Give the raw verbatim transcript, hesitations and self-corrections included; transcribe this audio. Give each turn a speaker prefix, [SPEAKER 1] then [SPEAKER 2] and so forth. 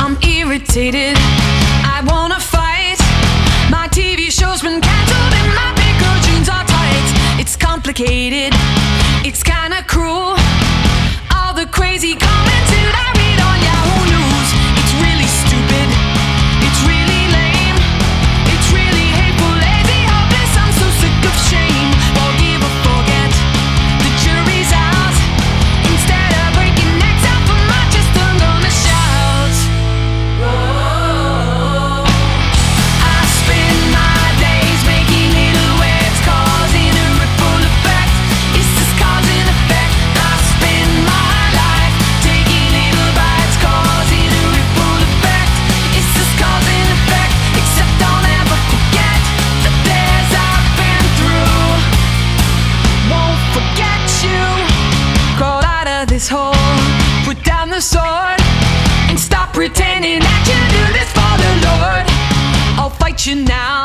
[SPEAKER 1] I'm irritated, I wanna fight. My T V show's been cancelled and my bigger jeans are tight. It's complicated, it's kinda cruel, all the crazy comments that I read on Yahoo News. It's really stupid, it's really lame, it's really hateful, lazy, hopeless. I'm so sick of shame. Forgive or forget, the jury's out. Instead of breaking necks out for my chest, I'm gonna shout. Whoa. I spend my days making little waves, causing a ripple effect. It's just cause and effect. I spend my life taking little bites, causing a ripple effect. It's just cause and effect. Except don't ever forget the days I've been through. Won't forget you. Crawl out of this hole, put down the sword, and stop pretending that you do this for the Lord. I'll fight you now.